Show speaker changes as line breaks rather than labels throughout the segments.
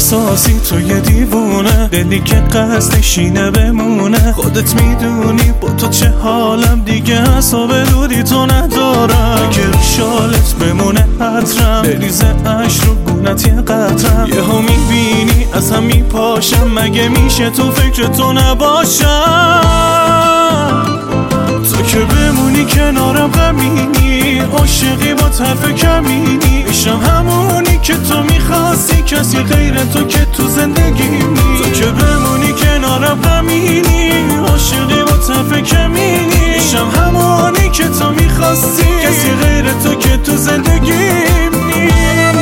احساسی تو یه دیوونه، دلی که قصدش اینه بمونه. خودت میدونی با تو چه حالم، دیگه حساب دودی تو ندارم. اگه رو شالت بمونه عطرم، بریزه عشق رو گونت یه قطرم. یهو میبینی از هم میپاشم، مگه میشه تو فکر تو نباشم؟ تو که بمونی کنارم غمینی، عاشقی با طرف کمینی. میشم همونی که تو میخواستی، کسی غیر تو که تو زندگی نی. تو که بمونی کنارم غمینی، عاشقی با طرف کمینی. میشم همونی که تو میخواستی، کسی غیر تو که تو زندگی نیست.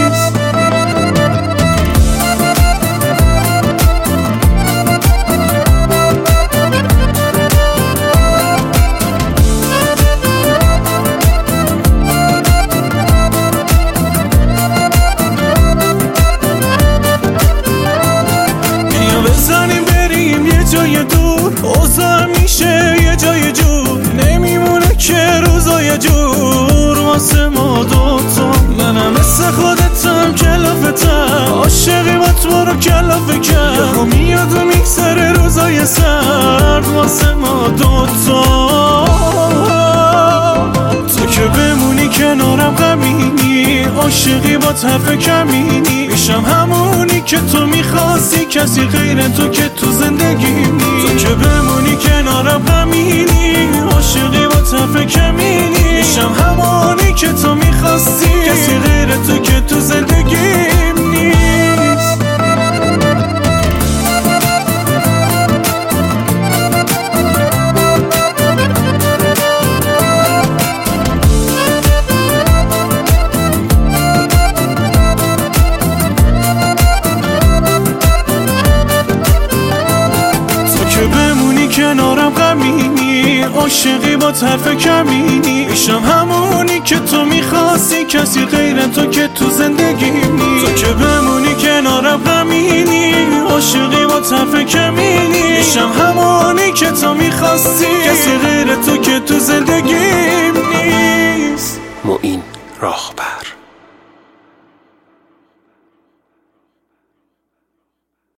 بزنیم بریم یه جای دور، اوضاع میشه یه جای جور. نمیمونه که روزای جور واسه ما دوتا. منم مثل خودتم کلافتم، عاشقی با تو رو کلافه کرد. یهو میاد و میگذره روزای سرد واسه ما دوتا. تو که بمونی کنارم غمینی، عاشقی با طرف کمینی. میشم همونی که تو میخواستی، کسی غیر تو که تو زندگی نی. تو که بمونی کنارم غمینی، عاشقی با طرف کمینی. میشم همونی که تو میخواستی، کسی غیر تو که تو زندگی نیست. کنارم غمینی، عاشقی با طرف کمینی. میشم همونی که تو میخواستی، کسی غیر تو که تو زندگی نی. تو که بمونی کنارم غمینی، عاشقی با طرف کمینی. میشم همونی که تو میخواستی، کسی غیر تو که تو زندگی نیست.
معین راهبر.